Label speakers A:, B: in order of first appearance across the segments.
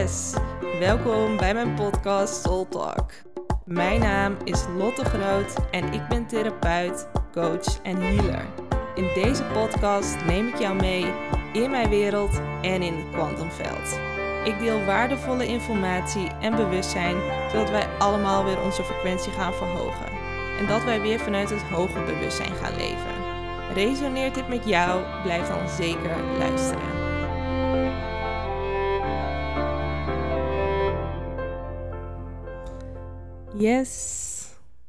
A: Yes, welkom bij mijn podcast Soul Talk. Mijn naam is Lotte Groot en ik ben therapeut, coach en healer. In deze podcast neem ik jou mee in mijn wereld en in het kwantumveld. Ik deel waardevolle informatie en bewustzijn, zodat wij allemaal weer onze frequentie gaan verhogen. En dat wij weer vanuit het hoger bewustzijn gaan leven. Resoneert dit met jou? Blijf dan zeker luisteren. Yes.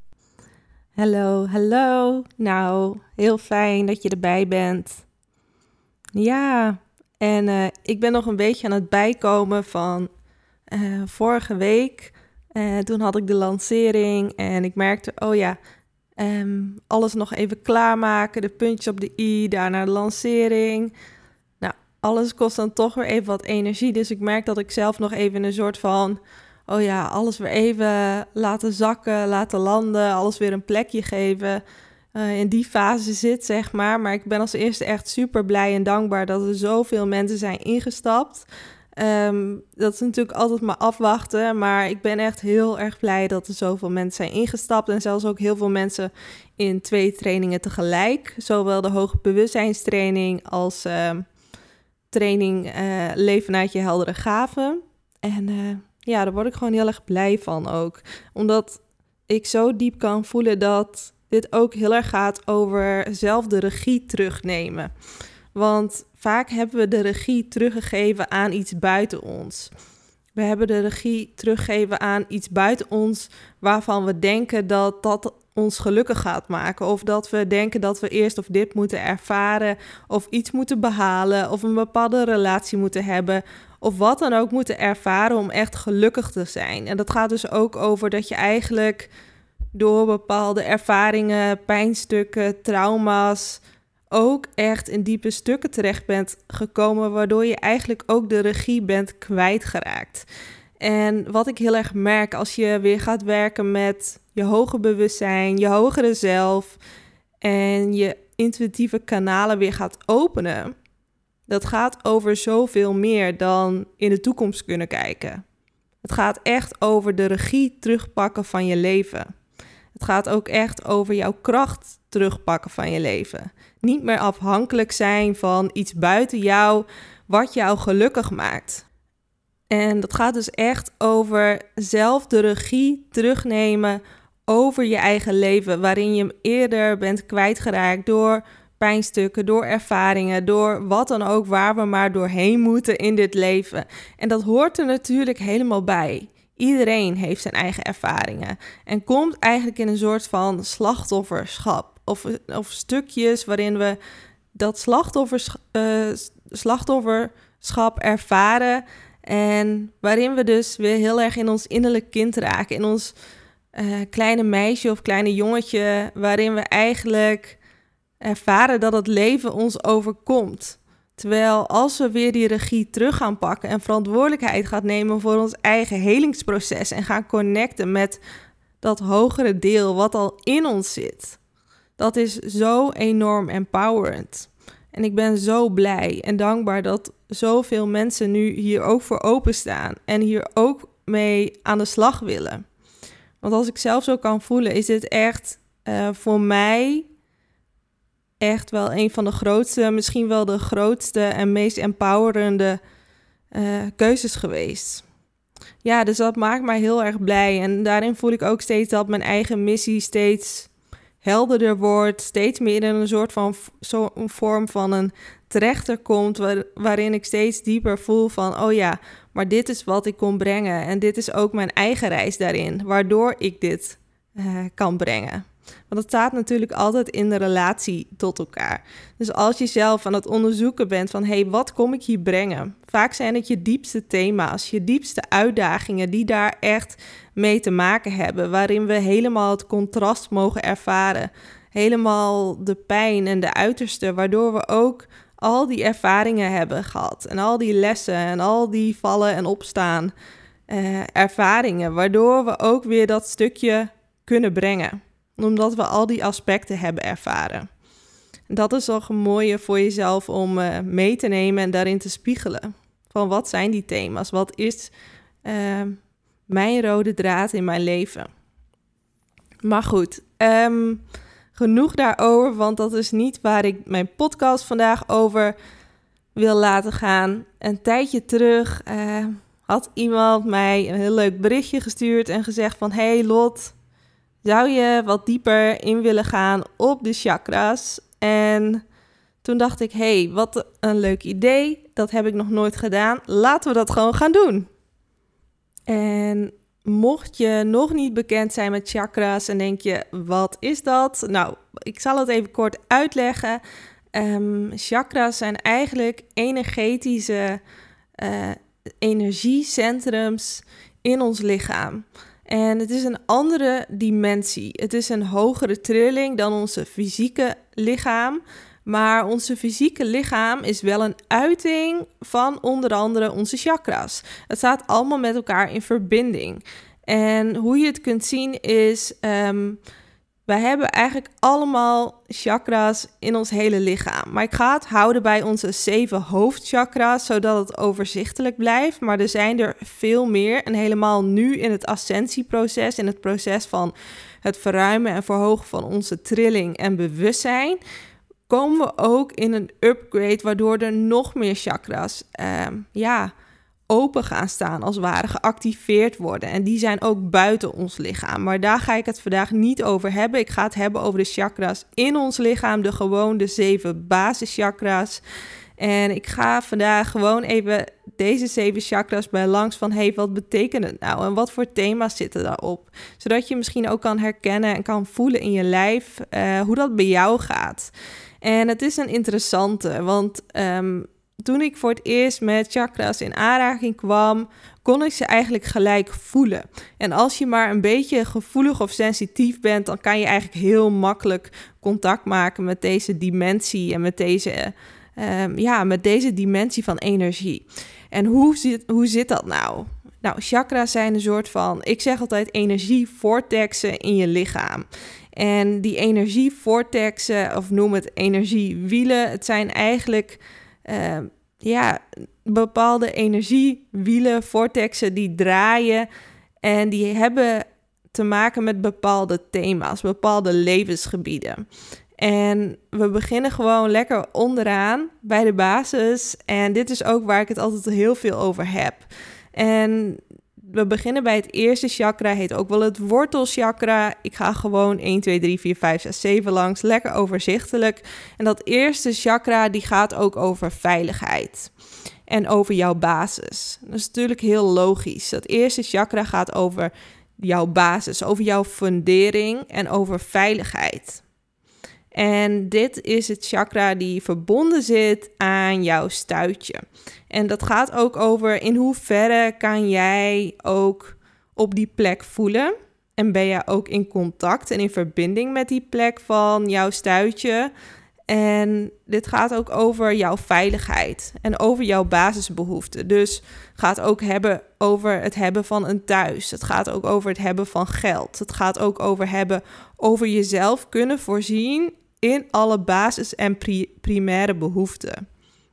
A: Hallo. Nou, heel fijn dat je erbij bent. Ja, en ik ben nog een beetje aan het bijkomen van vorige week. Toen had ik de lancering en ik merkte, alles nog even klaarmaken, de puntjes op de i, daarna de lancering. Nou, alles kost dan toch weer even wat energie, dus ik merk dat ik zelf nog even een soort van, alles weer even laten zakken, laten landen, alles weer een plekje geven. In die fase zit, zeg maar. Maar ik ben als eerste echt super blij en dankbaar dat er zoveel mensen zijn ingestapt. Dat is natuurlijk altijd maar afwachten, maar ik ben echt heel erg blij dat er zoveel mensen zijn ingestapt. En zelfs ook heel veel mensen in 2 trainingen tegelijk. Zowel de hoge bewustzijnstraining als training Leven uit je heldere gaven. En daar word ik gewoon heel erg blij van ook. Omdat ik zo diep kan voelen dat dit ook heel erg gaat over zelf de regie terugnemen. Want vaak hebben we de regie teruggegeven aan iets buiten ons. We hebben de regie teruggegeven aan iets buiten ons waarvan we denken dat dat ons gelukkig gaat maken. Of dat we denken dat we eerst of dit moeten ervaren, of iets moeten behalen, of een bepaalde relatie moeten hebben, of wat dan ook moeten ervaren om echt gelukkig te zijn. En dat gaat dus ook over dat je eigenlijk door bepaalde ervaringen, pijnstukken, trauma's, ook echt in diepe stukken terecht bent gekomen, waardoor je eigenlijk ook de regie bent kwijtgeraakt. En wat ik heel erg merk als je weer gaat werken met je hoger bewustzijn, je hogere zelf en je intuïtieve kanalen weer gaat openen, dat gaat over zoveel meer dan in de toekomst kunnen kijken. Het gaat echt over de regie terugpakken van je leven. Het gaat ook echt over jouw kracht terugpakken van je leven. Niet meer afhankelijk zijn van iets buiten jou wat jou gelukkig maakt. En dat gaat dus echt over zelf de regie terugnemen over je eigen leven, waarin je hem eerder bent kwijtgeraakt door pijnstukken, door ervaringen, door wat dan ook, waar we maar doorheen moeten in dit leven. En dat hoort er natuurlijk helemaal bij. Iedereen heeft zijn eigen ervaringen en komt eigenlijk in een soort van slachtofferschap. Of stukjes waarin we dat slachtofferschap ervaren en waarin we dus weer heel erg in ons innerlijk kind raken. In ons kleine meisje of kleine jongetje, waarin we eigenlijk ervaren dat het leven ons overkomt. Terwijl als we weer die regie terug gaan pakken en verantwoordelijkheid gaan nemen voor ons eigen helingsproces en gaan connecten met dat hogere deel wat al in ons zit. Dat is zo enorm empowerend. En ik ben zo blij en dankbaar dat zoveel mensen nu hier ook voor openstaan en hier ook mee aan de slag willen. Want als ik zelf zo kan voelen, is dit echt voor mij echt wel een van de grootste, misschien wel de grootste en meest empowerende keuzes geweest. Ja, dus dat maakt mij heel erg blij. En daarin voel ik ook steeds dat mijn eigen missie steeds helderder wordt, steeds meer in een soort van zo'n vorm van een trechter komt, waarin ik steeds dieper voel van, maar dit is wat ik kon brengen. En dit is ook mijn eigen reis daarin, waardoor ik dit kan brengen. Want het staat natuurlijk altijd in de relatie tot elkaar. Dus als je zelf aan het onderzoeken bent van, wat kom ik hier brengen? Vaak zijn het je diepste thema's, je diepste uitdagingen die daar echt mee te maken hebben. Waarin we helemaal het contrast mogen ervaren. Helemaal de pijn en de uiterste, waardoor we ook al die ervaringen hebben gehad. En al die lessen en al die vallen en opstaan ervaringen. Waardoor we ook weer dat stukje kunnen brengen. Omdat we al die aspecten hebben ervaren. Dat is toch een mooie voor jezelf om mee te nemen en daarin te spiegelen. van wat zijn die thema's? Wat is mijn rode draad in mijn leven? Maar goed, genoeg daarover, want dat is niet waar ik mijn podcast vandaag over wil laten gaan. Een tijdje terug had iemand mij een heel leuk berichtje gestuurd en gezegd van... Hey Lot, zou je wat dieper in willen gaan op de chakras? En toen dacht ik, hey, wat een leuk idee. Dat heb ik nog nooit gedaan. Laten we dat gewoon gaan doen. En mocht je nog niet bekend zijn met chakras en denk je, wat is dat? Nou, ik zal het even kort uitleggen. Chakras zijn eigenlijk energetische energiecentrums in ons lichaam. En het is een andere dimensie. Het is een hogere trilling dan onze fysieke lichaam. Maar onze fysieke lichaam is wel een uiting van onder andere onze chakras. Het staat allemaal met elkaar in verbinding. En hoe je het kunt zien is... wij hebben eigenlijk allemaal chakras in ons hele lichaam. Maar ik ga het houden bij onze 7 hoofdchakras, zodat het overzichtelijk blijft. Maar er zijn er veel meer. En helemaal nu in het ascensieproces, in het proces van het verruimen en verhogen van onze trilling en bewustzijn, komen we ook in een upgrade, waardoor er nog meer chakras open gaan staan, als het ware geactiveerd worden. En die zijn ook buiten ons lichaam. Maar daar ga ik het vandaag niet over hebben. Ik ga het hebben over de chakras in ons lichaam, de 7 basischakras. En ik ga vandaag gewoon even deze 7 chakras bij langs van, hey, wat betekent het nou? En wat voor thema's zitten daarop? Zodat je misschien ook kan herkennen en kan voelen in je lijf hoe dat bij jou gaat. En het is een interessante, want toen ik voor het eerst met chakras in aanraking kwam, kon ik ze eigenlijk gelijk voelen. En als je maar een beetje gevoelig of sensitief bent, dan kan je eigenlijk heel makkelijk contact maken met deze dimensie en met deze dimensie van energie. En hoe zit dat nou? Nou, chakras zijn een soort van, ik zeg altijd, energievortexen in je lichaam. En die energievortexen, of noem het energiewielen, het zijn eigenlijk bepaalde energiewielen, vortexen die draaien. En die hebben te maken met bepaalde thema's, bepaalde levensgebieden. En we beginnen gewoon lekker onderaan bij de basis. En dit is ook waar ik het altijd heel veel over heb. En we beginnen bij het eerste chakra, heet ook wel het wortelchakra. Ik ga gewoon 1, 2, 3, 4, 5, 6, 7 langs, lekker overzichtelijk. En dat eerste chakra, die gaat ook over veiligheid en over jouw basis. Dat is natuurlijk heel logisch. Dat eerste chakra gaat over jouw basis, over jouw fundering en over veiligheid. En dit is het chakra die verbonden zit aan jouw stuitje. En dat gaat ook over in hoeverre kan jij ook op die plek voelen. En ben je ook in contact en in verbinding met die plek van jouw stuitje. En dit gaat ook over jouw veiligheid en over jouw basisbehoeften. Dus gaat ook hebben over het hebben van een thuis. Het gaat ook over het hebben van geld. Het gaat ook over jezelf kunnen voorzien in alle basis- en primaire behoeften.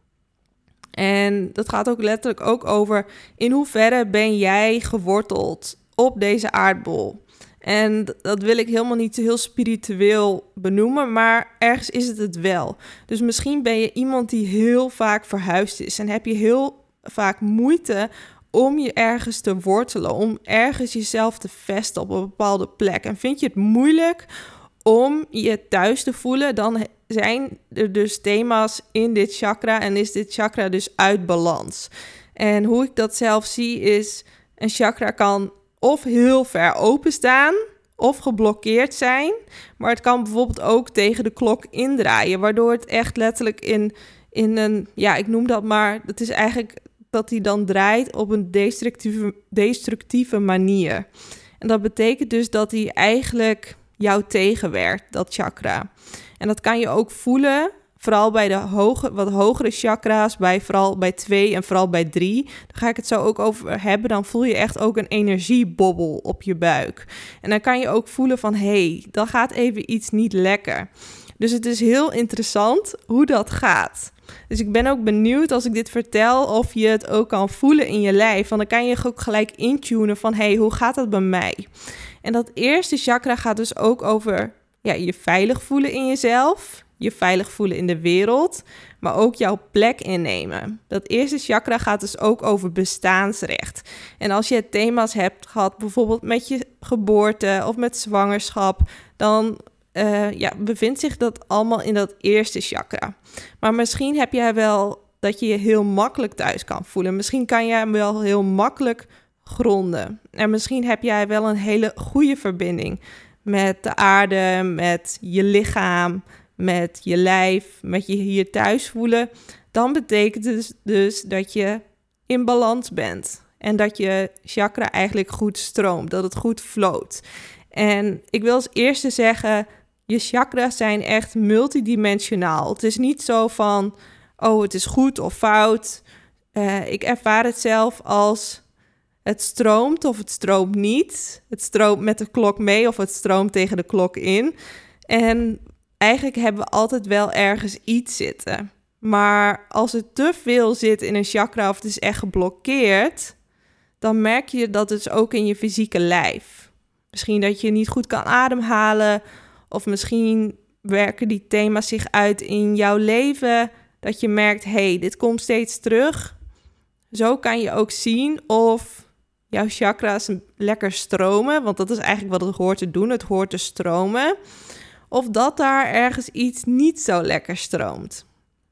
A: En dat gaat ook letterlijk ook over in hoeverre ben jij geworteld op deze aardbol. En dat wil ik helemaal niet heel spiritueel benoemen, maar ergens is het wel. Dus misschien ben je iemand die heel vaak verhuisd is en heb je heel vaak moeite om je ergens te wortelen, om ergens jezelf te vestigen op een bepaalde plek. En vind je het moeilijk om je thuis te voelen, dan zijn er dus thema's in dit chakra en is dit chakra dus uit balans. En hoe ik dat zelf zie is, een chakra kan of heel ver openstaan of geblokkeerd zijn, maar het kan bijvoorbeeld ook tegen de klok indraaien, waardoor het echt letterlijk in een, ik noem dat maar, dat is eigenlijk dat hij dan draait op een destructieve manier. En dat betekent dus dat hij eigenlijk jou tegenwerkt, dat chakra. En dat kan je ook voelen, vooral bij de wat hogere chakra's, vooral bij 2 en vooral bij 3. Daar ga ik het zo ook over hebben. Dan voel je echt ook een energiebobbel op je buik. En dan kan je ook voelen van, dan gaat even iets niet lekker. Dus het is heel interessant hoe dat gaat. Dus ik ben ook benieuwd als ik dit vertel of je het ook kan voelen in je lijf. Want dan kan je ook gelijk intunen van, hey, hoe gaat dat bij mij? En dat eerste chakra gaat dus ook over je veilig voelen in jezelf, je veilig voelen in de wereld, maar ook jouw plek innemen. Dat eerste chakra gaat dus ook over bestaansrecht. En als je thema's hebt gehad, bijvoorbeeld met je geboorte of met zwangerschap, dan bevindt zich dat allemaal in dat eerste chakra. Maar misschien heb jij wel dat je je heel makkelijk thuis kan voelen. Misschien kan jij hem wel heel makkelijk gronden. En misschien heb jij wel een hele goede verbinding met de aarde, met je lichaam, met je lijf, met je hier thuis voelen. Dan betekent het dus dat je in balans bent. En dat je chakra eigenlijk goed stroomt, dat het goed floot. En ik wil als eerste zeggen, je chakra's zijn echt multidimensionaal. Het is niet zo van, het is goed of fout. Ik ervaar het zelf als het stroomt of het stroomt niet. Het stroomt met de klok mee of het stroomt tegen de klok in. En eigenlijk hebben we altijd wel ergens iets zitten. Maar als er te veel zit in een chakra of het is echt geblokkeerd, dan merk je dat dus ook in je fysieke lijf. Misschien dat je niet goed kan ademhalen, of misschien werken die thema's zich uit in jouw leven, dat je merkt, dit komt steeds terug. Zo kan je ook zien of jouw chakra's lekker stromen, want dat is eigenlijk wat het hoort te doen, het hoort te stromen. Of dat daar ergens iets niet zo lekker stroomt.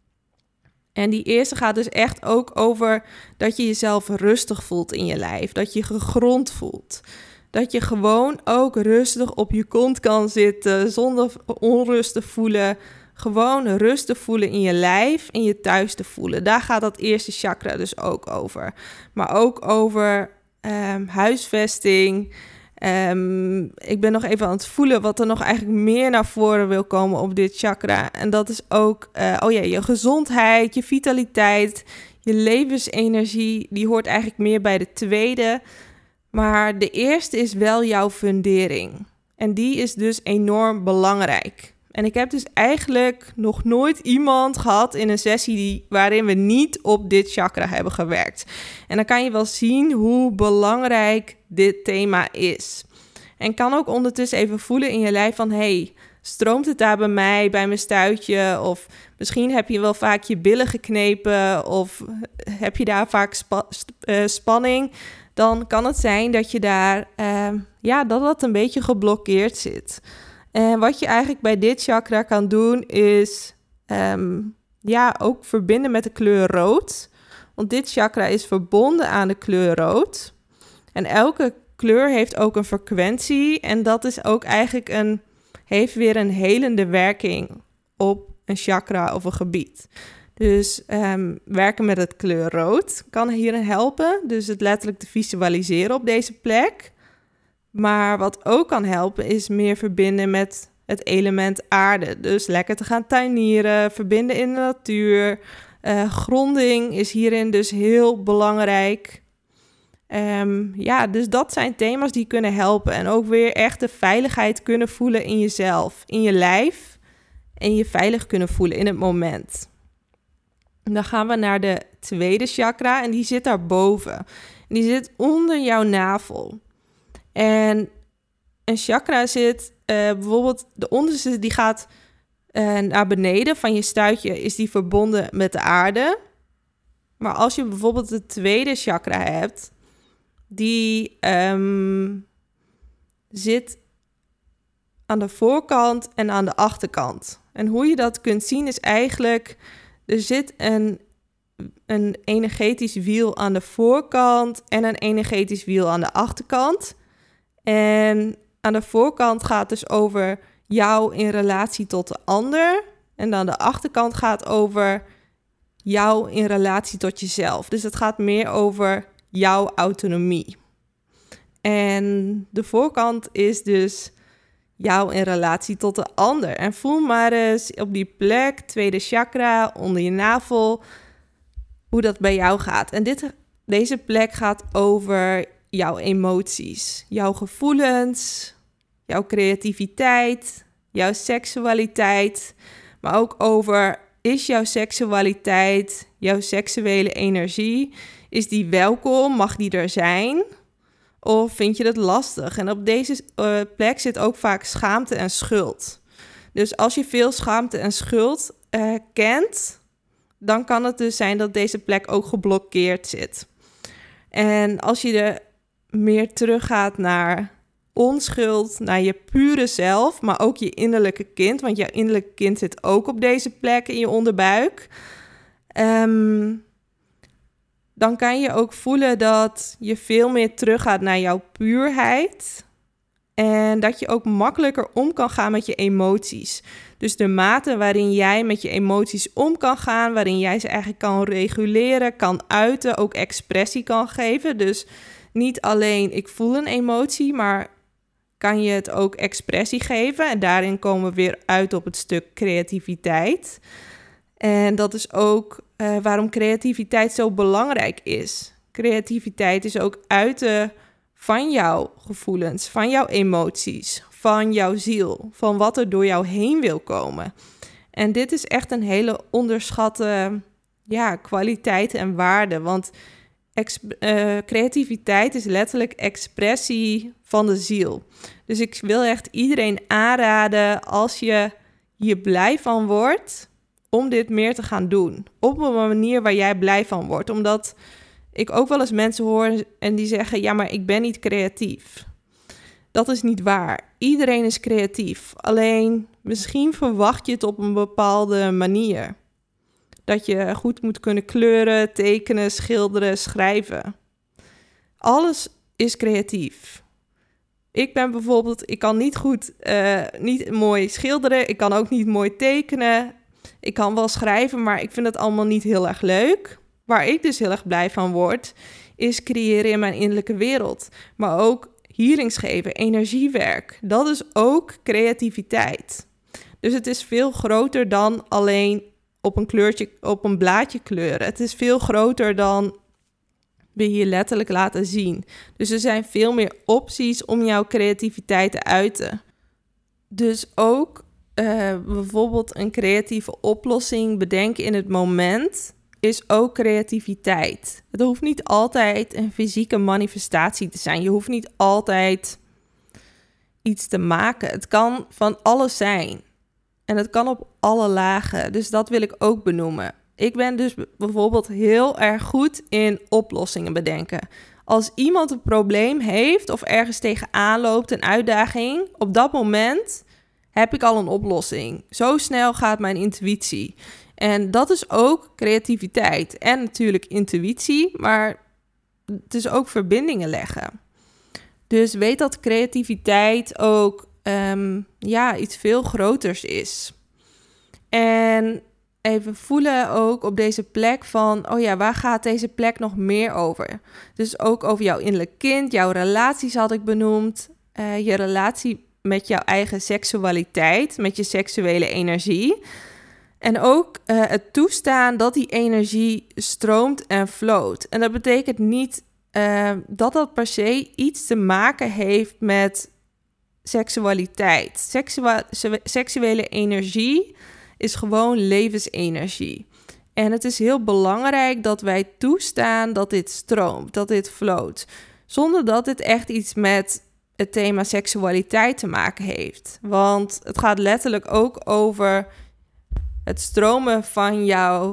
A: En die eerste gaat dus echt ook over dat je jezelf rustig voelt in je lijf, dat je gegrond voelt. Dat je gewoon ook rustig op je kont kan zitten, zonder onrust te voelen. Gewoon rust te voelen in je lijf en je thuis te voelen. Daar gaat dat eerste chakra dus ook over. Maar ook over huisvesting. Ik ben nog even aan het voelen wat er nog eigenlijk meer naar voren wil komen op dit chakra. En dat is ook je gezondheid, je vitaliteit, je levensenergie. Die hoort eigenlijk meer bij de tweede. Maar de eerste is wel jouw fundering. En die is dus enorm belangrijk. En ik heb dus eigenlijk nog nooit iemand gehad in een sessie waarin we niet op dit chakra hebben gewerkt. En dan kan je wel zien hoe belangrijk dit thema is. En kan ook ondertussen even voelen in je lijf van, stroomt het daar bij mij, bij mijn stuitje? Of misschien heb je wel vaak je billen geknepen of heb je daar vaak spanning. Dan kan het zijn dat je daar, dat een beetje geblokkeerd zit. En wat je eigenlijk bij dit chakra kan doen is, ook verbinden met de kleur rood. Want dit chakra is verbonden aan de kleur rood. En elke kleur heeft ook een frequentie. En dat is ook eigenlijk heeft weer een helende werking op een chakra of een gebied. Dus werken met het kleur rood kan hierin helpen. Dus het letterlijk te visualiseren op deze plek. Maar wat ook kan helpen is meer verbinden met het element aarde. Dus lekker te gaan tuinieren, verbinden in de natuur. Gronding is hierin dus heel belangrijk. Dus dat zijn thema's die kunnen helpen. En ook weer echt de veiligheid kunnen voelen in jezelf, in je lijf. En je veilig kunnen voelen in het moment. Dan gaan we naar de tweede chakra en die zit daarboven. En die zit onder jouw navel. En een chakra zit, bijvoorbeeld de onderste, die gaat naar beneden van je stuitje, is die verbonden met de aarde. Maar als je bijvoorbeeld de tweede chakra hebt, die zit aan de voorkant en aan de achterkant. En hoe je dat kunt zien is eigenlijk, er zit een energetisch wiel aan de voorkant en een energetisch wiel aan de achterkant. En aan de voorkant gaat dus over jou in relatie tot de ander. En dan de achterkant gaat over jou in relatie tot jezelf. Dus het gaat meer over jouw autonomie. En de voorkant is dus jou in relatie tot de ander. En voel maar eens op die plek, tweede chakra, onder je navel, hoe dat bij jou gaat. En deze plek gaat over jouw emoties, jouw gevoelens, jouw creativiteit, jouw seksualiteit, maar ook over Is jouw seksualiteit, jouw seksuele energie, is die welkom? Mag die er zijn? Of vind je het lastig? En op deze plek zit ook vaak schaamte en schuld. Dus als je veel schaamte en schuld kent, dan kan het dus zijn dat deze plek ook geblokkeerd zit. En als je er meer teruggaat naar onschuld, naar je pure zelf, maar ook je innerlijke kind, want jouw innerlijke kind zit ook op deze plek in je onderbuik, dan kan je ook voelen dat je veel meer teruggaat naar jouw puurheid en dat je ook makkelijker om kan gaan met je emoties. Dus de mate waarin jij met je emoties om kan gaan, waarin jij ze eigenlijk kan reguleren, kan uiten, ook expressie kan geven. Dus niet alleen ik voel een emotie, maar kan je het ook expressie geven. En daarin komen we weer uit op het stuk creativiteit. En dat is ook waarom creativiteit zo belangrijk is. Creativiteit is ook uiten van jouw gevoelens, van jouw emoties, van jouw ziel, van wat er door jou heen wil komen. En dit is echt een hele onderschatte kwaliteit en waarde, want creativiteit is letterlijk expressie van de ziel. Dus ik wil echt iedereen aanraden, als je hier blij van wordt, om dit meer te gaan doen. Op een manier waar jij blij van wordt. Omdat ik ook wel eens mensen hoor en die zeggen, ja, maar ik ben niet creatief. Dat is niet waar. Iedereen is creatief. Alleen misschien verwacht je het op een bepaalde manier. Dat je goed moet kunnen kleuren, tekenen, schilderen, schrijven. Alles is creatief. Ik ben bijvoorbeeld, ik kan niet mooi schilderen. Ik kan ook niet mooi tekenen. Ik kan wel schrijven, maar ik vind het allemaal niet heel erg leuk. Waar ik dus heel erg blij van word, is creëren in mijn innerlijke wereld. Maar ook healings geven, energiewerk. Dat is ook creativiteit. Dus het is veel groter dan alleen op een blaadje kleuren. Het is veel groter dan we hier letterlijk laten zien. Dus er zijn veel meer opties om jouw creativiteit te uiten. Dus ook bijvoorbeeld een creatieve oplossing bedenken in het moment is ook creativiteit. Het hoeft niet altijd een fysieke manifestatie te zijn. Je hoeft niet altijd iets te maken. Het kan van alles zijn. En het kan op alle lagen. Dus dat wil ik ook benoemen. Ik ben dus bijvoorbeeld heel erg goed in oplossingen bedenken. Als iemand een probleem heeft of ergens tegenaan loopt, een uitdaging, op dat moment heb ik al een oplossing. Zo snel gaat mijn intuïtie. En dat is ook creativiteit. En natuurlijk intuïtie, maar het is ook verbindingen leggen. Dus weet dat creativiteit ook iets veel groters is. En even voelen ook op deze plek van, waar gaat deze plek nog meer over? Dus ook over jouw innerlijk kind, jouw relaties had ik benoemd, je relatie met jouw eigen seksualiteit, met je seksuele energie. En ook het toestaan dat die energie stroomt en float. En dat betekent niet dat per se iets te maken heeft met seksualiteit. Seksuele energie is gewoon levensenergie. En het is heel belangrijk dat wij toestaan dat dit stroomt, dat dit float. Zonder dat dit echt iets met het thema seksualiteit te maken heeft. Want het gaat letterlijk ook over het stromen van jouw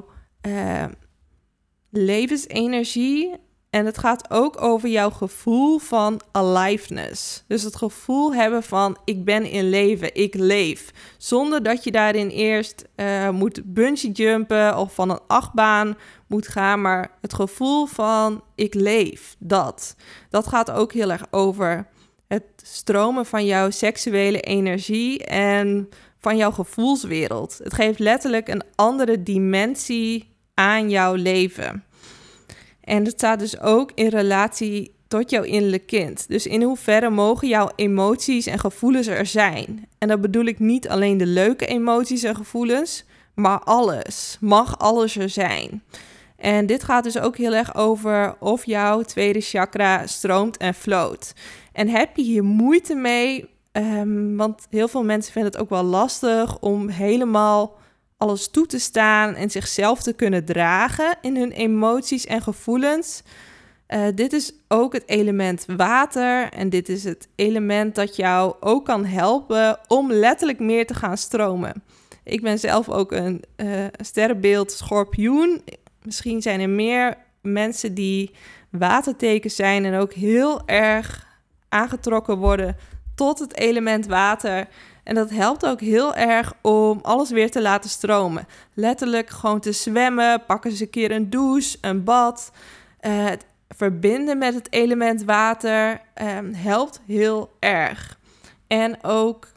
A: levensenergie. En het gaat ook over jouw gevoel van aliveness. Dus het gevoel hebben van ik ben in leven, ik leef. Zonder dat je daarin eerst moet bungee jumpen of van een achtbaan moet gaan. Maar het gevoel van ik leef, dat gaat ook heel erg over het stromen van jouw seksuele energie en van jouw gevoelswereld. Het geeft letterlijk een andere dimensie aan jouw leven. En het staat dus ook in relatie tot jouw innerlijk kind. Dus in hoeverre mogen jouw emoties en gevoelens er zijn? En dat bedoel ik niet alleen de leuke emoties en gevoelens, maar alles. Mag alles er zijn? En dit gaat dus ook heel erg over of jouw tweede chakra stroomt en float. En heb je hier moeite mee? Want heel veel mensen vinden het ook wel lastig om helemaal alles toe te staan en zichzelf te kunnen dragen in hun emoties en gevoelens. Dit is ook het element water en dit is het element dat jou ook kan helpen om letterlijk meer te gaan stromen. Ik ben zelf ook een sterrenbeeld schorpioen. Misschien zijn er meer mensen die watertekens zijn en ook heel erg aangetrokken worden tot het element water. En dat helpt ook heel erg om alles weer te laten stromen. Letterlijk gewoon te zwemmen, pakken ze een keer een douche, een bad. Het verbinden met het element water helpt heel erg. En ook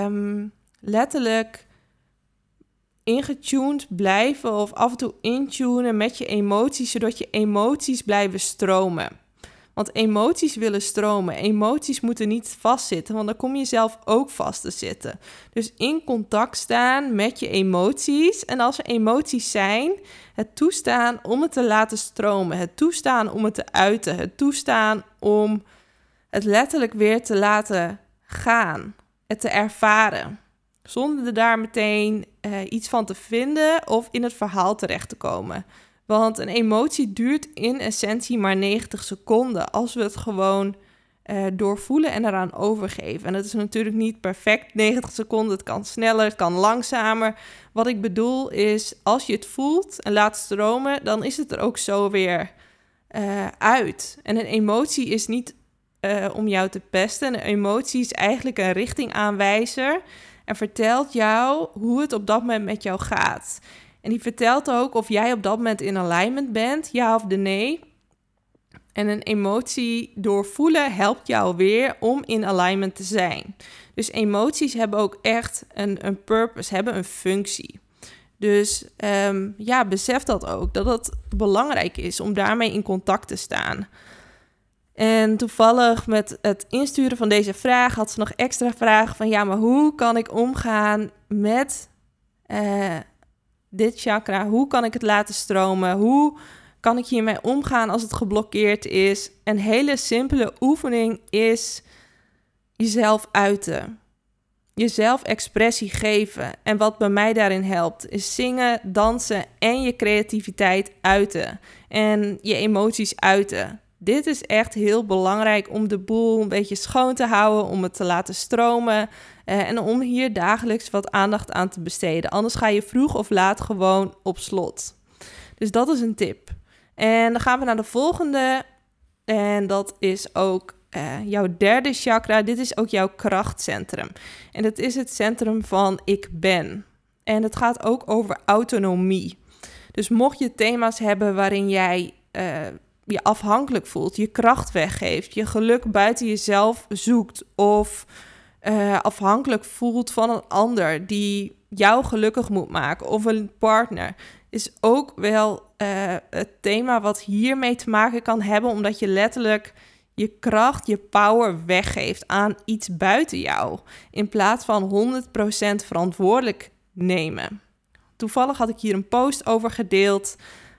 A: letterlijk ingetuned blijven of af en toe intunen met je emoties, zodat je emoties blijven stromen. Want emoties willen stromen. Emoties moeten niet vastzitten, want dan kom je zelf ook vast te zitten. Dus in contact staan met je emoties. En als er emoties zijn, het toestaan om het te laten stromen. Het toestaan om het te uiten. Het toestaan om het letterlijk weer te laten gaan. Het te ervaren. Zonder er daar meteen iets van te vinden of in het verhaal terecht te komen. Want een emotie duurt in essentie maar 90 seconden als we het gewoon doorvoelen en eraan overgeven. En dat is natuurlijk niet perfect, 90 seconden. Het kan sneller, het kan langzamer. Wat ik bedoel is, als je het voelt en laat stromen, dan is het er ook zo weer uit. En een emotie is niet om jou te pesten. Een emotie is eigenlijk een richtingaanwijzer en vertelt jou hoe het op dat moment met jou gaat. En die vertelt ook of jij op dat moment in alignment bent, ja of nee. En een emotie doorvoelen helpt jou weer om in alignment te zijn. Dus emoties hebben ook echt een purpose, hebben een functie. Dus besef dat ook, dat het belangrijk is om daarmee in contact te staan. En toevallig met het insturen van deze vraag had ze nog extra vragen van maar hoe kan ik omgaan met dit chakra? Hoe kan ik het laten stromen? Hoe kan ik hiermee omgaan als het geblokkeerd is? Een hele simpele oefening is jezelf uiten. Jezelf expressie geven. En wat bij mij daarin helpt, is zingen, dansen en je creativiteit uiten. En je emoties uiten. Dit is echt heel belangrijk om de boel een beetje schoon te houden, om het te laten stromen en om hier dagelijks wat aandacht aan te besteden. Anders ga je vroeg of laat gewoon op slot. Dus dat is een tip. En dan gaan we naar de volgende en dat is ook jouw derde chakra. Dit is ook jouw krachtcentrum. En dat is het centrum van ik ben. En het gaat ook over autonomie. Dus mocht je thema's hebben waarin jij je afhankelijk voelt, je kracht weggeeft, je geluk buiten jezelf zoekt of afhankelijk voelt van een ander die jou gelukkig moet maken of een partner, is ook wel het thema wat hiermee te maken kan hebben, omdat je letterlijk je kracht, je power weggeeft aan iets buiten jou, in plaats van 100% verantwoordelijk nemen. Toevallig had ik hier een post over gedeeld.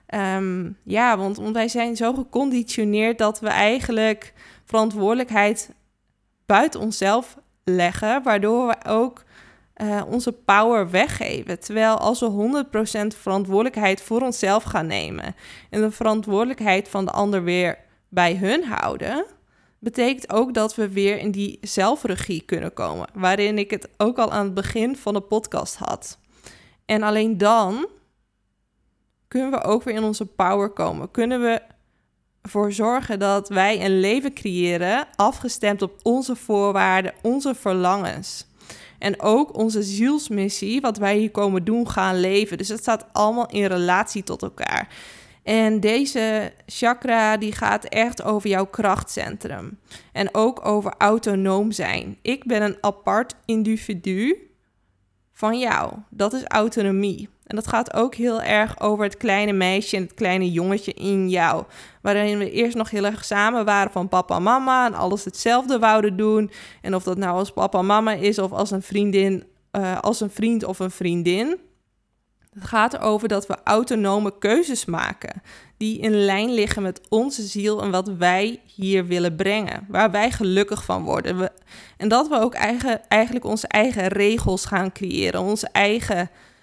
A: Want wij zijn zo geconditioneerd dat we eigenlijk verantwoordelijkheid buiten onszelf leggen, waardoor we ook onze power weggeven. Terwijl als we 100% verantwoordelijkheid voor onszelf gaan nemen en de verantwoordelijkheid van de ander weer bij hun houden, betekent ook dat we weer in die zelfregie kunnen komen, waarin ik het ook al aan het begin van de podcast had. En alleen dan kunnen we ook weer in onze power komen. Kunnen we ervoor zorgen dat wij een leven creëren afgestemd op onze voorwaarden, onze verlangens. En ook onze zielsmissie, wat wij hier komen doen, gaan leven. Dus het staat allemaal in relatie tot elkaar. En deze chakra die gaat echt over jouw krachtcentrum. En ook over autonoom zijn. Ik ben een apart individu van jou. Dat is autonomie. En dat gaat ook heel erg over het kleine meisje en het kleine jongetje in jou. Waarin we eerst nog heel erg samen waren van papa en mama en alles hetzelfde wouden doen. En of dat nou als papa en mama is of als een vriendin, als een vriend of een vriendin. Het gaat erover dat we autonome keuzes maken. Die in lijn liggen met onze ziel en wat wij hier willen brengen. Waar wij gelukkig van worden. En dat we ook eigenlijk onze eigen regels gaan creëren. Onze eigen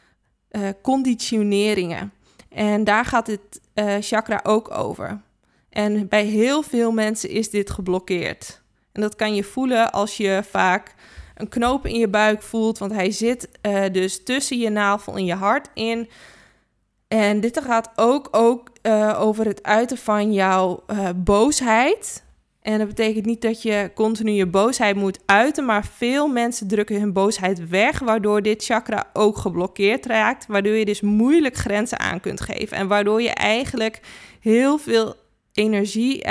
A: conditioneringen. En daar gaat dit chakra ook over. En bij heel veel mensen is dit geblokkeerd. En dat kan je voelen als je vaak een knoop in je buik voelt, want hij zit dus tussen je navel en je hart in. En dit gaat ook over het uiten van jouw boosheid. En dat betekent niet dat je continu je boosheid moet uiten, maar veel mensen drukken hun boosheid weg, waardoor dit chakra ook geblokkeerd raakt, waardoor je dus moeilijk grenzen aan kunt geven en waardoor je eigenlijk heel veel energie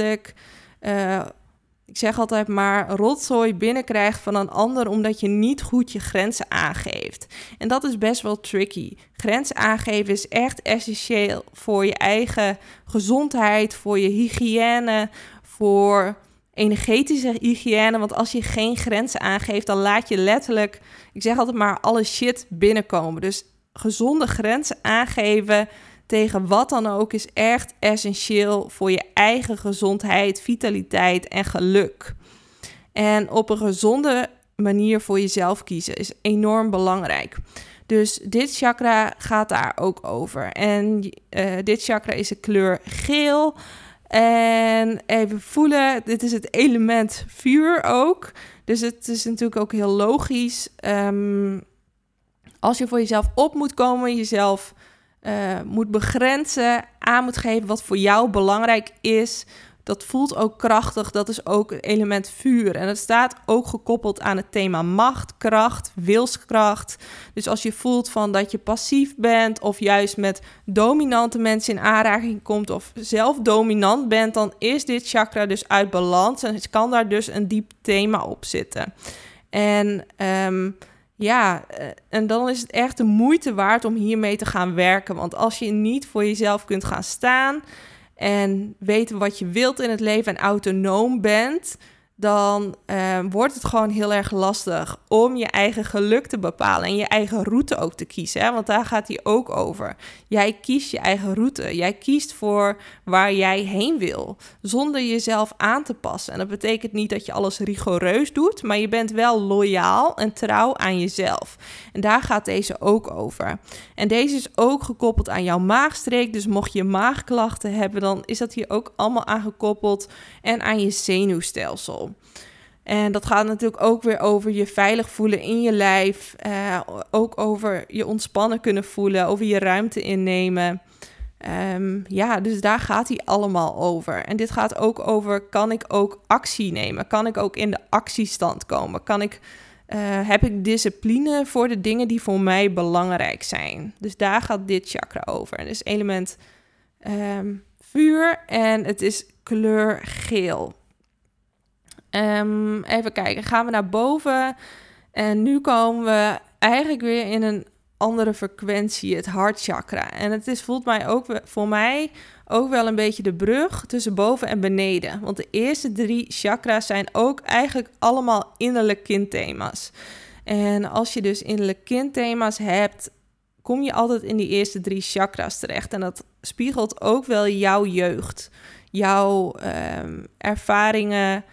A: ik zeg altijd maar, rotzooi binnenkrijgt van een ander omdat je niet goed je grenzen aangeeft. En dat is best wel tricky. Grenzen aangeven is echt essentieel voor je eigen gezondheid, voor je hygiëne, voor energetische hygiëne. Want als je geen grenzen aangeeft, dan laat je letterlijk, ik zeg altijd maar, alle shit binnenkomen. Dus gezonde grenzen aangeven tegen wat dan ook is echt essentieel voor je eigen gezondheid, vitaliteit en geluk. En op een gezonde manier voor jezelf kiezen is enorm belangrijk. Dus dit chakra gaat daar ook over. En dit chakra is de kleur geel. En even voelen, dit is het element vuur ook. Dus het is natuurlijk ook heel logisch. Als je voor jezelf op moet komen, jezelf moet begrenzen, aan moet geven wat voor jou belangrijk is. Dat voelt ook krachtig, dat is ook het element vuur. En het staat ook gekoppeld aan het thema macht, kracht, wilskracht. Dus als je voelt van dat je passief bent of juist met dominante mensen in aanraking komt of zelf dominant bent, dan is dit chakra dus uit balans en kan daar dus een diep thema op zitten. En en dan is het echt de moeite waard om hiermee te gaan werken. Want als je niet voor jezelf kunt gaan staan en weten wat je wilt in het leven en autonoom bent, dan wordt het gewoon heel erg lastig om je eigen geluk te bepalen en je eigen route ook te kiezen. Hè? Want daar gaat hij ook over. Jij kiest je eigen route. Jij kiest voor waar jij heen wil, zonder jezelf aan te passen. En dat betekent niet dat je alles rigoureus doet, maar je bent wel loyaal en trouw aan jezelf. En daar gaat deze ook over. En deze is ook gekoppeld aan jouw maagstreek. Dus mocht je maagklachten hebben, dan is dat hier ook allemaal aan gekoppeld en aan je zenuwstelsel. En dat gaat natuurlijk ook weer over je veilig voelen in je lijf. Ook over je ontspannen kunnen voelen, over je ruimte innemen. Dus daar gaat hij allemaal over. En dit gaat ook over, kan ik ook actie nemen? Kan ik ook in de actiestand komen? Heb ik discipline voor de dingen die voor mij belangrijk zijn? Dus daar gaat dit chakra over. En het is element vuur en het is kleur geel. Even kijken, gaan we naar boven. En nu komen we eigenlijk weer in een andere frequentie, het hartchakra. En het voelt mij ook voor mij ook wel een beetje de brug tussen boven en beneden. Want de eerste 3 chakra's zijn ook eigenlijk allemaal innerlijk kindthema's. En als je dus innerlijk kindthema's hebt, kom je altijd in die eerste 3 chakra's terecht. En dat spiegelt ook wel jouw jeugd, jouw ervaringen,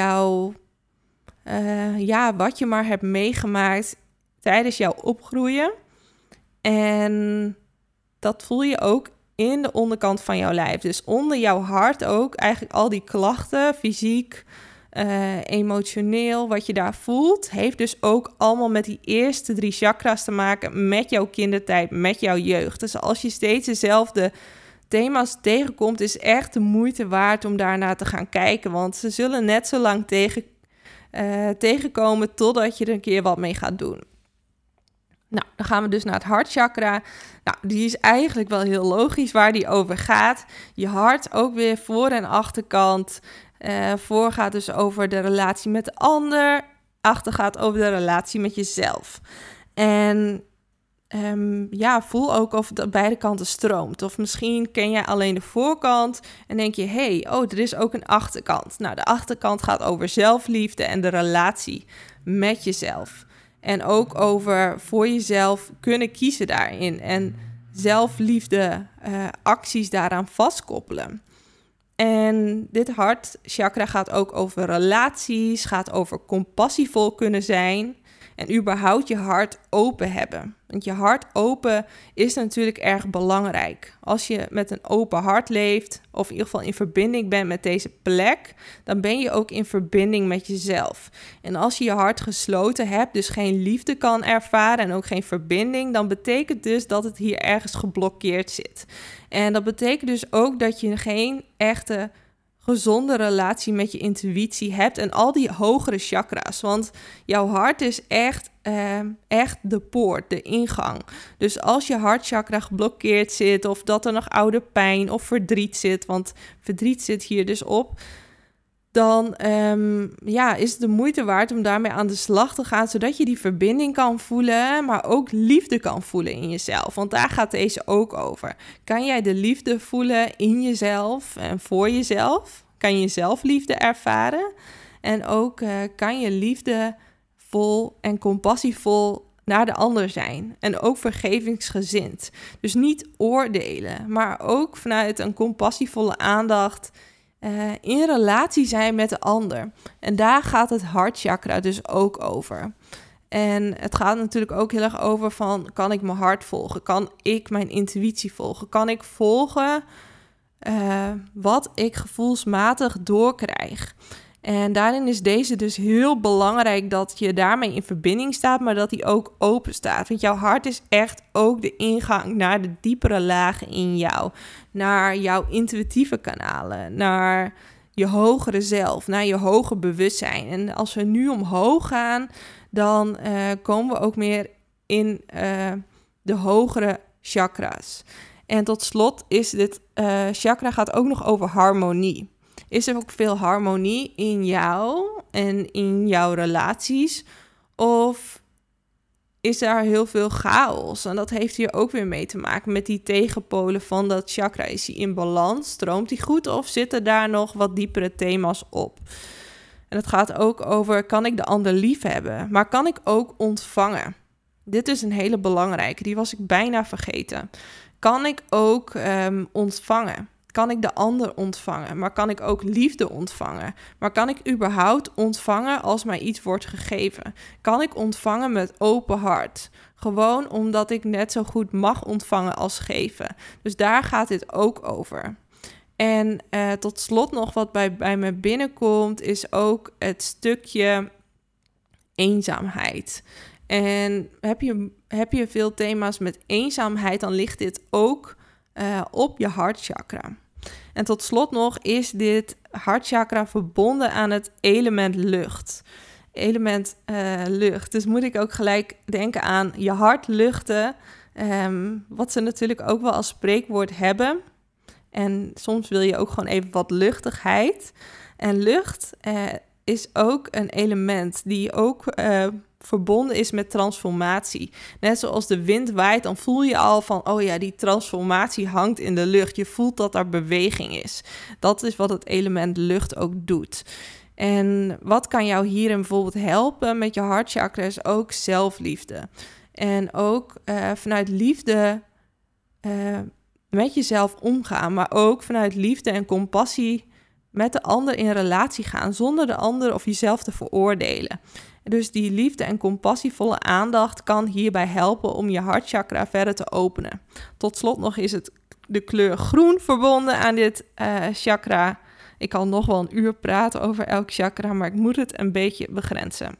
A: wat je maar hebt meegemaakt tijdens jouw opgroeien. En dat voel je ook in de onderkant van jouw lijf. Dus onder jouw hart ook eigenlijk al die klachten, fysiek, emotioneel, wat je daar voelt, heeft dus ook allemaal met die eerste 3 chakra's te maken, met jouw kindertijd, met jouw jeugd. Dus als je steeds dezelfde thema's tegenkomt, is echt de moeite waard om daarna te gaan kijken. Want ze zullen net zo lang tegenkomen totdat je er een keer wat mee gaat doen. Nou, dan gaan we dus naar het hartchakra. Nou, die is eigenlijk wel heel logisch waar die over gaat. Je hart ook weer voor- en achterkant. Voor gaat dus over de relatie met de ander. Achter gaat over de relatie met jezelf. En voel ook of het aan beide kanten stroomt. Of misschien ken jij alleen de voorkant en denk je, er is ook een achterkant. Nou, de achterkant gaat over zelfliefde en de relatie met jezelf. En ook over voor jezelf kunnen kiezen daarin. En zelfliefde acties daaraan vastkoppelen. En dit hartchakra gaat ook over relaties, gaat over compassievol kunnen zijn. en überhaupt je hart open hebben. Want je hart open is natuurlijk erg belangrijk. Als je met een open hart leeft, of in ieder geval in verbinding bent met deze plek, dan ben je ook in verbinding met jezelf. En als je je hart gesloten hebt, dus geen liefde kan ervaren en ook geen verbinding, dan betekent dus dat het hier ergens geblokkeerd zit. En dat betekent dus ook dat je geen echte gezonde relatie met je intuïtie hebt en al die hogere chakra's. Want jouw hart is echt de poort, de ingang. Dus als je hartchakra geblokkeerd zit of dat er nog oude pijn of verdriet zit, want verdriet zit hier dus op, dan is het de moeite waard om daarmee aan de slag te gaan, zodat je die verbinding kan voelen, maar ook liefde kan voelen in jezelf. Want daar gaat deze ook over. Kan jij de liefde voelen in jezelf en voor jezelf? Kan je zelfliefde ervaren? En ook kan je liefdevol en compassievol naar de ander zijn. En ook vergevingsgezind. Dus niet oordelen, maar ook vanuit een compassievolle aandacht in relatie zijn met de ander. En daar gaat het hartchakra dus ook over. En het gaat natuurlijk ook heel erg over van, kan ik mijn hart volgen? Kan ik mijn intuïtie volgen? Kan ik volgen wat ik gevoelsmatig doorkrijg? En daarin is deze dus heel belangrijk dat je daarmee in verbinding staat, maar dat die ook open staat. Want jouw hart is echt ook de ingang naar de diepere lagen in jou. Naar jouw intuïtieve kanalen, naar je hogere zelf, naar je hoger bewustzijn. En als we nu omhoog gaan, dan komen we ook meer in de hogere chakra's. En tot slot is dit chakra gaat ook nog over harmonie. Is er ook veel harmonie in jou en in jouw relaties? Of is daar heel veel chaos? En dat heeft hier ook weer mee te maken met die tegenpolen van dat chakra. Is die in balans? Stroomt die goed? Of zitten daar nog wat diepere thema's op? En het gaat ook over, kan ik de ander lief hebben? Maar kan ik ook ontvangen? Dit is een hele belangrijke, die was ik bijna vergeten. Kan ik ook ontvangen? Kan ik de ander ontvangen? Maar kan ik ook liefde ontvangen? Maar kan ik überhaupt ontvangen als mij iets wordt gegeven? Kan ik ontvangen met open hart? Gewoon omdat ik net zo goed mag ontvangen als geven. Dus daar gaat dit ook over. En tot slot nog wat bij me binnenkomt, is ook het stukje eenzaamheid. En heb je veel thema's met eenzaamheid, dan ligt dit ook op je hartchakra. En tot slot nog is dit hartchakra verbonden aan het element lucht. Element lucht. Dus moet ik ook gelijk denken aan je hart luchten. Wat ze natuurlijk ook wel als spreekwoord hebben. En soms wil je ook gewoon even wat luchtigheid. En lucht is ook een element die ook verbonden is met transformatie. Net zoals de wind waait, dan voel je al van, oh ja, die transformatie hangt in de lucht. Je voelt dat er beweging is. Dat is wat het element lucht ook doet. En wat kan jou hierin bijvoorbeeld helpen met je hartchakra is ook zelfliefde. En ook vanuit liefde met jezelf omgaan, maar ook vanuit liefde en compassie met de ander in relatie gaan, zonder de ander of jezelf te veroordelen. Dus die liefde en compassievolle aandacht kan hierbij helpen om je hartchakra verder te openen. Tot slot nog is het de kleur groen verbonden aan dit chakra. Ik kan nog wel een uur praten over elk chakra, maar ik moet het een beetje begrenzen.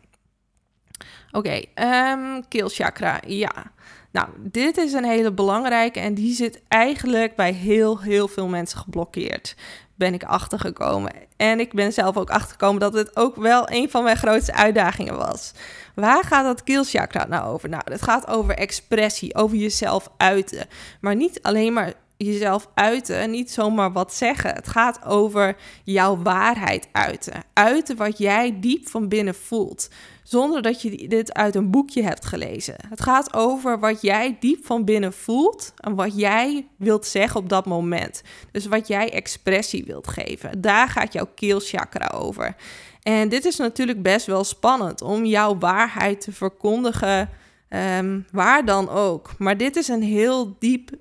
A: Oké, keelchakra, ja. Nou, dit is een hele belangrijke en die zit eigenlijk bij heel veel mensen geblokkeerd. Ben ik achtergekomen. En ik ben zelf ook achtergekomen dat het ook wel een van mijn grootste uitdagingen was. Waar gaat dat keelchakra nou over? Nou, het gaat over expressie, over jezelf uiten. Maar niet alleen maar jezelf uiten en niet zomaar wat zeggen. Het gaat over jouw waarheid uiten. Uiten wat jij diep van binnen voelt. Zonder dat je dit uit een boekje hebt gelezen. Het gaat over wat jij diep van binnen voelt en wat jij wilt zeggen op dat moment. Dus wat jij expressie wilt geven. Daar gaat jouw keelchakra over. En dit is natuurlijk best wel spannend om jouw waarheid te verkondigen, waar dan ook. Maar dit is een heel diep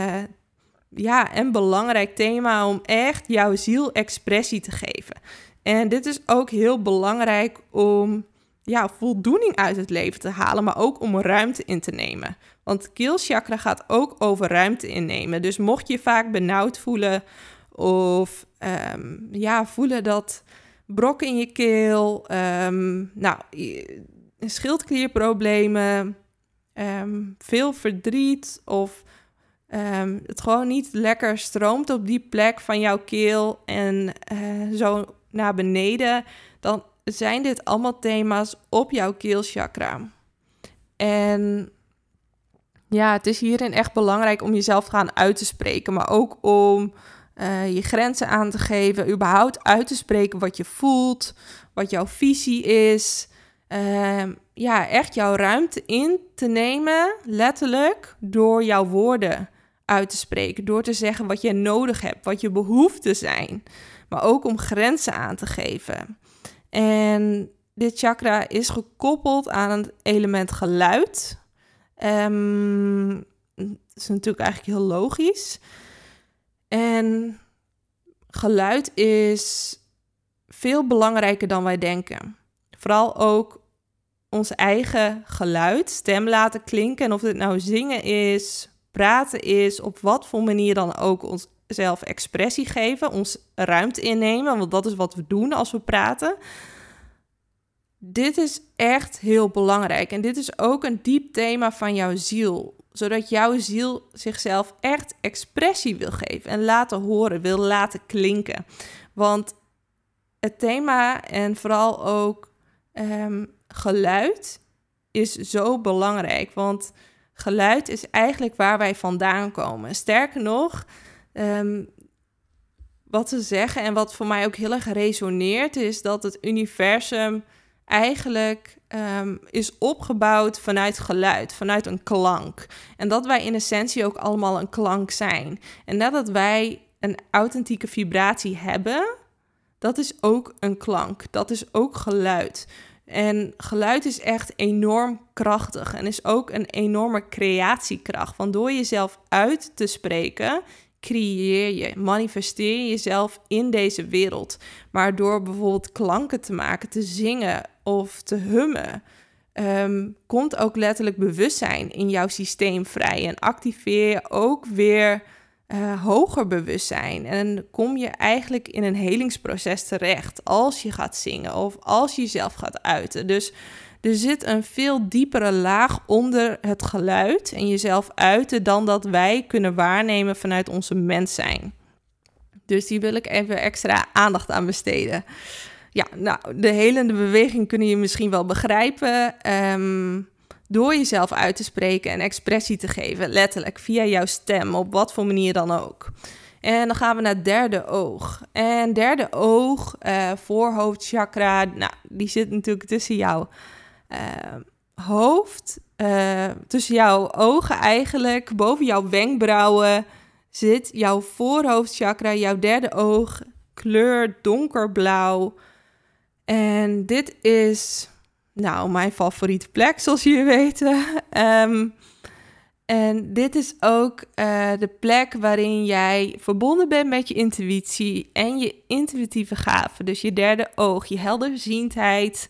A: en belangrijk thema om echt jouw ziel expressie te geven. En dit is ook heel belangrijk om voldoening uit het leven te halen, maar ook om ruimte in te nemen. Want keelchakra gaat ook over ruimte innemen. Dus mocht je vaak benauwd voelen of voelen dat brokken in je keel, schildklierproblemen, veel verdriet of het gewoon niet lekker stroomt op die plek van jouw keel en zo naar beneden, dan zijn dit allemaal thema's op jouw keelchakra. En het is hierin echt belangrijk om jezelf te gaan uit te spreken, maar ook om je grenzen aan te geven, überhaupt uit te spreken wat je voelt, wat jouw visie is. Echt jouw ruimte in te nemen, letterlijk, door jouw woorden uit te spreken, door te zeggen wat je nodig hebt, wat je behoeften zijn, maar ook om grenzen aan te geven. En dit chakra is gekoppeld aan het element geluid. Dat is natuurlijk eigenlijk heel logisch. En geluid is veel belangrijker dan wij denken. Vooral ook ons eigen geluid, stem laten klinken. En of het nou zingen is, praten is, op wat voor manier dan ook onszelf expressie geven, ons ruimte innemen, want dat is wat we doen als we praten. Dit is echt heel belangrijk en dit is ook een diep thema van jouw ziel, zodat jouw ziel zichzelf echt expressie wil geven en laten horen, wil laten klinken. Want het thema en vooral ook geluid is zo belangrijk, want geluid is eigenlijk waar wij vandaan komen. Sterker nog, wat ze zeggen en wat voor mij ook heel erg resoneert, is dat het universum eigenlijk is opgebouwd vanuit geluid, vanuit een klank. En dat wij in essentie ook allemaal een klank zijn. En nadat wij een authentieke vibratie hebben, dat is ook een klank. Dat is ook geluid. En geluid is echt enorm krachtig en is ook een enorme creatiekracht. Want door jezelf uit te spreken, creëer je, manifesteer je jezelf in deze wereld. Maar door bijvoorbeeld klanken te maken, te zingen of te hummen, komt ook letterlijk bewustzijn in jouw systeem vrij. En activeer je ook weer hoger bewustzijn. En kom je eigenlijk in een helingsproces terecht als je gaat zingen of als je jezelf gaat uiten. Dus er zit een veel diepere laag onder het geluid en jezelf uiten dan dat wij kunnen waarnemen vanuit onze mens zijn. Dus die wil ik even extra aandacht aan besteden. Ja, nou, de helende beweging kun je misschien wel begrijpen. Door jezelf uit te spreken en expressie te geven, letterlijk via jouw stem, op wat voor manier dan ook. En dan gaan we naar het derde oog. En derde oog, voorhoofdchakra, die zit natuurlijk tussen jouw hoofd, tussen jouw ogen eigenlijk, boven jouw wenkbrauwen zit jouw voorhoofdchakra, jouw derde oog, kleur donkerblauw. En dit is mijn favoriete plek, zoals jullie weten. En dit is ook de plek waarin jij verbonden bent met je intuïtie en je intuïtieve gaven. Dus je derde oog, je helderziendheid.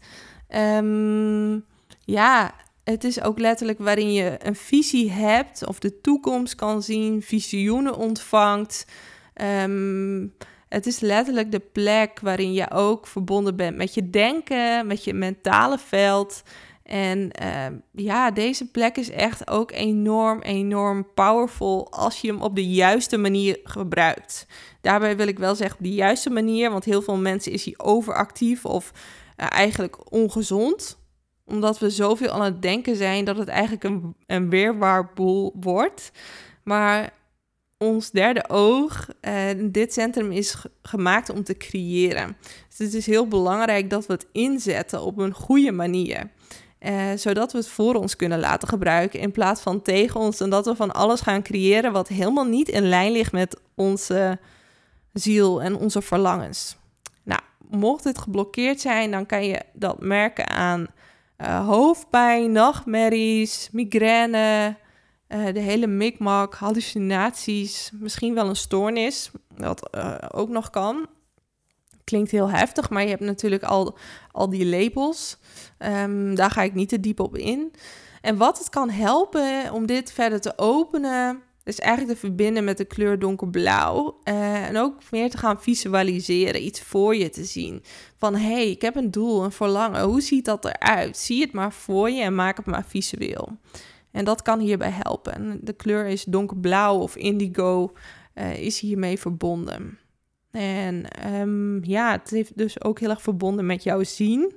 A: Het is ook letterlijk waarin je een visie hebt of de toekomst kan zien, visioenen ontvangt. Het is letterlijk de plek waarin je ook verbonden bent met je denken, met je mentale veld. En deze plek is echt ook enorm powerful als je hem op de juiste manier gebruikt. Daarbij wil ik wel zeggen op de juiste manier, want heel veel mensen is hij overactief of eigenlijk ongezond. Omdat we zoveel aan het denken zijn dat het eigenlijk een weerwaarboel wordt. Maar ons derde oog, dit centrum is gemaakt om te creëren. Dus het is heel belangrijk dat we het inzetten op een goede manier. Zodat we het voor ons kunnen laten gebruiken in plaats van tegen ons. En dat we van alles gaan creëren wat helemaal niet in lijn ligt met onze ziel en onze verlangens. Nou, mocht het geblokkeerd zijn, dan kan je dat merken aan hoofdpijn, nachtmerries, migraine, de hele mikmak, hallucinaties, misschien wel een stoornis, dat ook nog kan. klinkt heel heftig, maar je hebt natuurlijk al die labels. Daar ga ik niet te diep op in. En wat het kan helpen om dit verder te openen, is eigenlijk te verbinden met de kleur donkerblauw. En ook meer te gaan visualiseren, iets voor je te zien. Van, hey, ik heb een doel, een verlangen. Hoe ziet dat eruit? Zie het maar voor je en maak het maar visueel. En dat kan hierbij helpen. En de kleur is donkerblauw of indigo, is hiermee verbonden. En het heeft dus ook heel erg verbonden met jouw zien.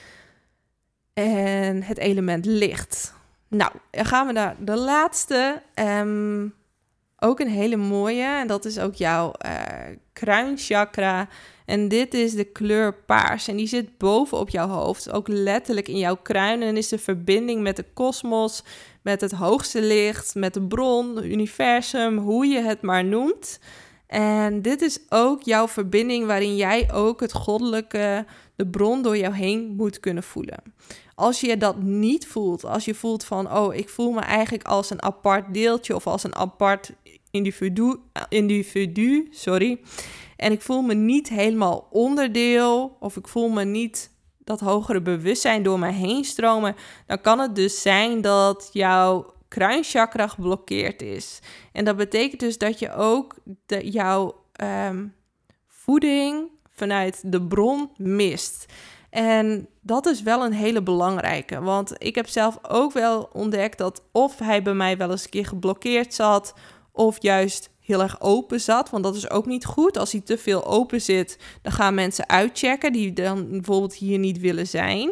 A: En het element licht. Nou, dan gaan we naar de laatste. Ook een hele mooie. En dat is ook jouw kruinchakra. En dit is de kleur paars. En die zit boven op jouw hoofd. Ook letterlijk in jouw kruin. En is de verbinding met de kosmos, met het hoogste licht, met de bron, het universum, hoe je het maar noemt. En dit is ook jouw verbinding waarin jij ook het goddelijke, de bron door jou heen moet kunnen voelen. Als je dat niet voelt, als je voelt van, ik voel me eigenlijk als een apart deeltje of als een apart individu, en ik voel me niet helemaal onderdeel of ik voel me niet dat hogere bewustzijn door mij heen stromen, dan kan het dus zijn dat jouw kruinchakra geblokkeerd is. En dat betekent dus dat je ook jouw voeding vanuit de bron mist. En dat is wel een hele belangrijke, want ik heb zelf ook wel ontdekt dat of hij bij mij wel eens een keer geblokkeerd zat, of juist heel erg open zat, want dat is ook niet goed. Als hij te veel open zit, dan gaan mensen uitchecken die dan bijvoorbeeld hier niet willen zijn.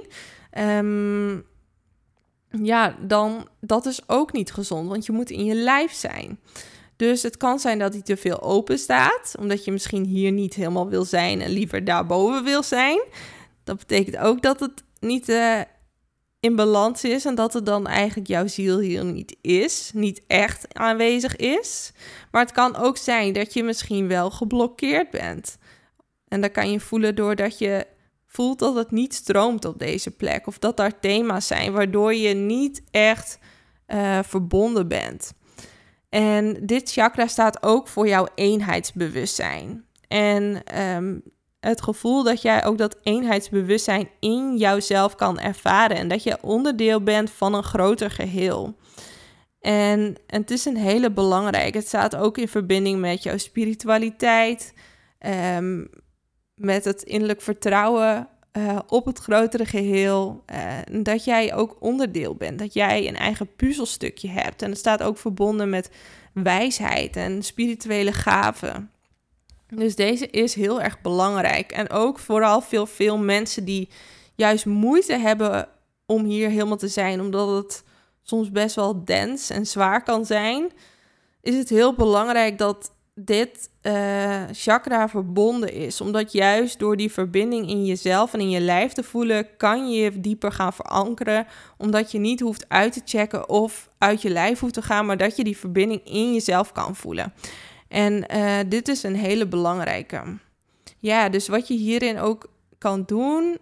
A: Dan dat is ook niet gezond, want je moet in je lijf zijn. Dus het kan zijn dat hij te veel open staat, omdat je misschien hier niet helemaal wil zijn en liever daarboven wil zijn. Dat betekent ook dat het niet in balans is en dat het dan eigenlijk jouw ziel hier niet echt aanwezig is. Maar het kan ook zijn dat je misschien wel geblokkeerd bent. En dat kan je voelen doordat je voelt dat het niet stroomt op deze plek. Of dat daar thema's zijn waardoor je niet echt verbonden bent. En dit chakra staat ook voor jouw eenheidsbewustzijn. En het gevoel dat jij ook dat eenheidsbewustzijn in jouzelf kan ervaren. En dat je onderdeel bent van een groter geheel. En het is een hele belangrijke. Het staat ook in verbinding met jouw spiritualiteit. Met het innerlijk vertrouwen op het grotere geheel. Dat jij ook onderdeel bent. Dat jij een eigen puzzelstukje hebt. En het staat ook verbonden met wijsheid en spirituele gaven. Dus deze is heel erg belangrijk. En ook vooral veel mensen die juist moeite hebben om hier helemaal te zijn, omdat het soms best wel dens en zwaar kan zijn, is het heel belangrijk dat dit chakra verbonden is. Omdat juist door die verbinding in jezelf en in je lijf te voelen, kan je je dieper gaan verankeren. Omdat je niet hoeft uit te checken of uit je lijf hoeft te gaan, maar dat je die verbinding in jezelf kan voelen. En dit is een hele belangrijke. Ja, dus wat je hierin ook kan doen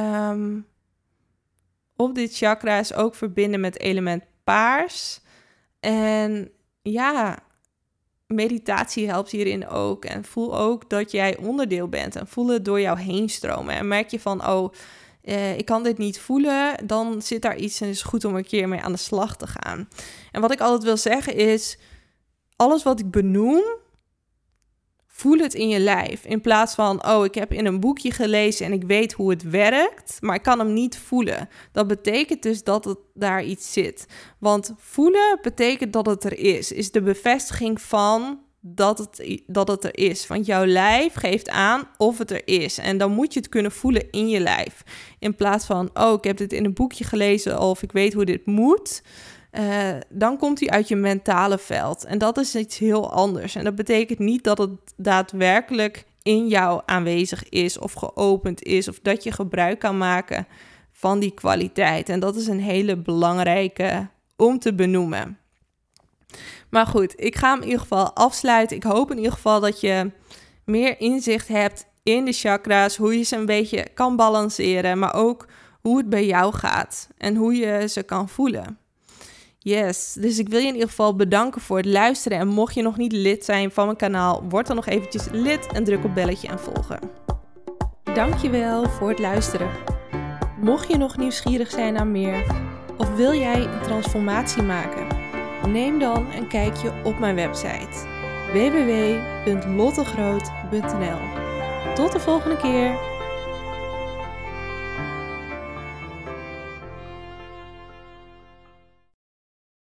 A: op dit chakra is ook verbinden met element paars. En ja, meditatie helpt hierin ook. En voel ook dat jij onderdeel bent. En voel het door jou heen stromen. En merk je van, ik kan dit niet voelen, dan zit daar iets en het is goed om een keer mee aan de slag te gaan. En wat ik altijd wil zeggen is, alles wat ik benoem, voel het in je lijf. In plaats van, ik heb in een boekje gelezen en ik weet hoe het werkt, maar ik kan hem niet voelen. Dat betekent dus dat het daar iets zit. Want voelen betekent dat het er is de bevestiging van dat het er is. Want jouw lijf geeft aan of het er is. En dan moet je het kunnen voelen in je lijf. In plaats van, ik heb dit in een boekje gelezen of ik weet hoe dit moet. Dan komt hij uit je mentale veld. En dat is iets heel anders. En dat betekent niet dat het daadwerkelijk in jou aanwezig is of geopend is, of dat je gebruik kan maken van die kwaliteit. En dat is een hele belangrijke om te benoemen. Maar goed, ik ga hem in ieder geval afsluiten. Ik hoop in ieder geval dat je meer inzicht hebt in de chakra's, hoe je ze een beetje kan balanceren, maar ook hoe het bij jou gaat en hoe je ze kan voelen. Yes, dus ik wil je in ieder geval bedanken voor het luisteren. En mocht je nog niet lid zijn van mijn kanaal, word dan nog eventjes lid en druk op belletje en volgen. Dankjewel voor het luisteren. Mocht je nog nieuwsgierig zijn naar meer, of wil jij een transformatie maken? Neem dan een kijkje op mijn website www.lottegroot.nl. Tot de volgende keer!